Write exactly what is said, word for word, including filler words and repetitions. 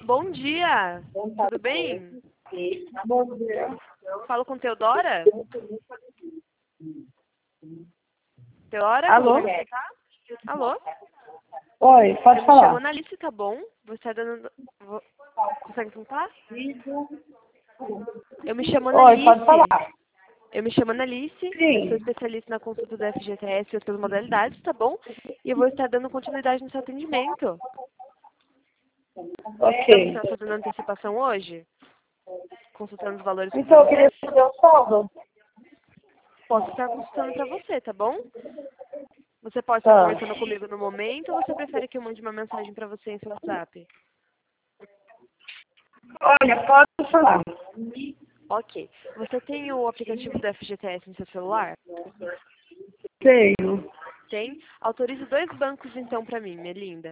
Bom dia! Tudo bem? Bom dia. Falo com Teodora? Teodora, Alô? consegue me escutar? Alô? Oi, pode Eu me falar. chamo Analice, tá bom? Você tá dando... vou- Consegue escutar? Eu me chamo Oi, pode Analice. falar. Eu me chamo Analice, eu sou Sim. especialista na consulta do F G T S e outras modalidades, tá bom? E eu vou estar dando continuidade no seu atendimento. Você Ok. está fazendo antecipação hoje? Consultando os valores com Então, eu queria você? saber o saldo. Posso estar consultando para você, tá bom? Você pode estar Tá. conversando comigo no momento ou você prefere que eu mande uma mensagem para você em seu WhatsApp? Olha, pode falar. Ok. Você tem o aplicativo do F G T S no seu celular? Tenho. Tem? Autorize dois bancos então para mim, minha linda.